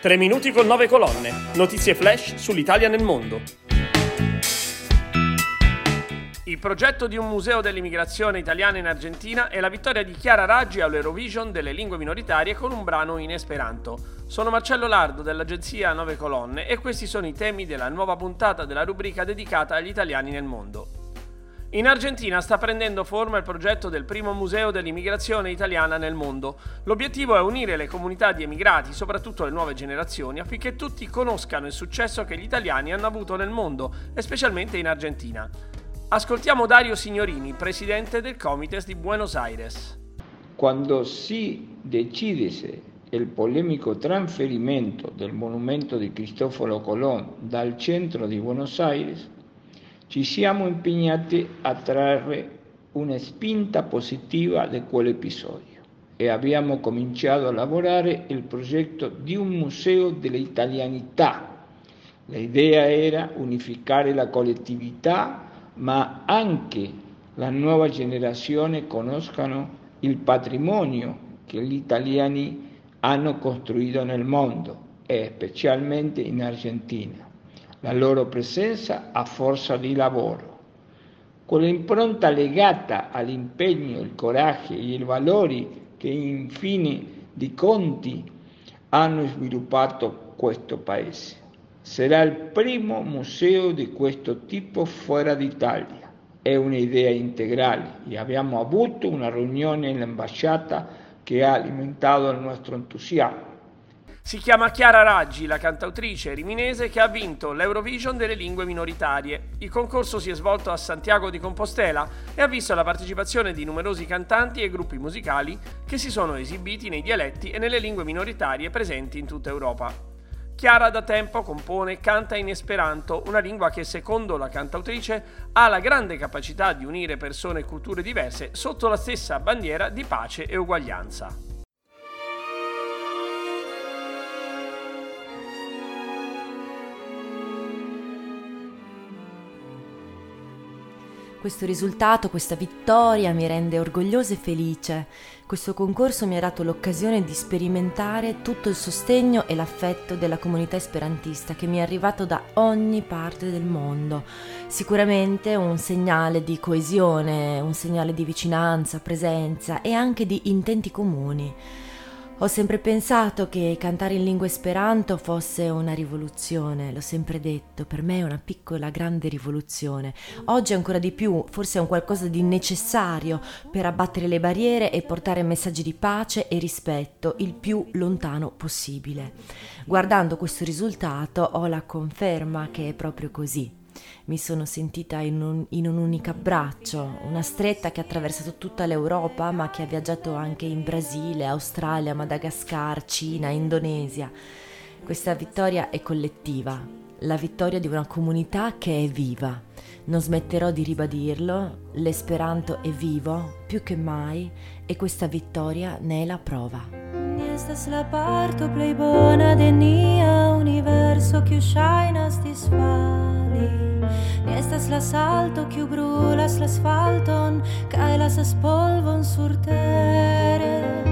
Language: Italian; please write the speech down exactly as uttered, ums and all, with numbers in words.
Tre minuti con nove colonne. Notizie flash sull'Italia nel mondo. Il progetto di un museo dell'immigrazione italiana in Argentina è la vittoria di Chiara Raggi all'Eurovision delle lingue minoritarie con un brano in esperanto. Sono Marcello Lardo dell'agenzia Nove Colonne e questi sono i temi della nuova puntata della rubrica dedicata agli italiani nel mondo. In Argentina sta prendendo forma il progetto del primo museo dell'immigrazione italiana nel mondo. L'obiettivo è unire le comunità di emigrati, soprattutto le nuove generazioni, affinché tutti conoscano il successo che gli italiani hanno avuto nel mondo, e specialmente in Argentina. Ascoltiamo Dario Signorini, presidente del Comites di Buenos Aires. Quando si decise il polemico trasferimento del monumento di Cristoforo Colón dal centro di Buenos Aires, ci siamo impegnati a trarre una spinta positiva da quell'episodio e abbiamo cominciato a lavorare il progetto di un museo dell'italianità. L'idea era unificare la collettività, ma anche la nuova generazione conoscano il patrimonio che gli italiani hanno costruito nel mondo e specialmente in Argentina. La loro presenza a forza di lavoro. Con l'impronta legata all'impegno, il coraggio e i valori che in fin di conti hanno sviluppato questo paese. Sarà il primo museo di questo tipo fuori d'Italia. È un'idea integrale e abbiamo avuto una riunione all'ambasciata che ha alimentato il nostro entusiasmo. Si chiama Chiara Raggi, la cantautrice riminese che ha vinto l'Eurovision delle lingue minoritarie. Il concorso si è svolto a Santiago di Compostela e ha visto la partecipazione di numerosi cantanti e gruppi musicali che si sono esibiti nei dialetti e nelle lingue minoritarie presenti in tutta Europa. Chiara da tempo compone e canta in esperanto, una lingua che secondo la cantautrice ha la grande capacità di unire persone e culture diverse sotto la stessa bandiera di pace e uguaglianza. Questo risultato, questa vittoria mi rende orgogliosa e felice. Questo concorso mi ha dato l'occasione di sperimentare tutto il sostegno e l'affetto della comunità esperantista che mi è arrivato da ogni parte del mondo. Sicuramente un segnale di coesione, un segnale di vicinanza, presenza e anche di intenti comuni. Ho sempre pensato che cantare in lingua esperanto fosse una rivoluzione, l'ho sempre detto, per me è una piccola grande rivoluzione. Oggi ancora di più, forse è un qualcosa di necessario per abbattere le barriere e portare messaggi di pace e rispetto il più lontano possibile. Guardando questo risultato ho la conferma che è proprio così. Mi sono sentita in un, in un unico abbraccio, una stretta che ha attraversato tutta l'Europa, ma che ha viaggiato anche in Brasile, Australia, Madagascar, Cina, Indonesia. Questa vittoria è collettiva, la vittoria di una comunità che è viva. Non smetterò di ribadirlo, l'esperanto è vivo, più che mai, e questa vittoria ne è la prova. Estas la parto plej bona de nia universo kiu ŝajnas disfali. Estas la salto kiu brulas l'asfalton kaj lasas polvon surtere.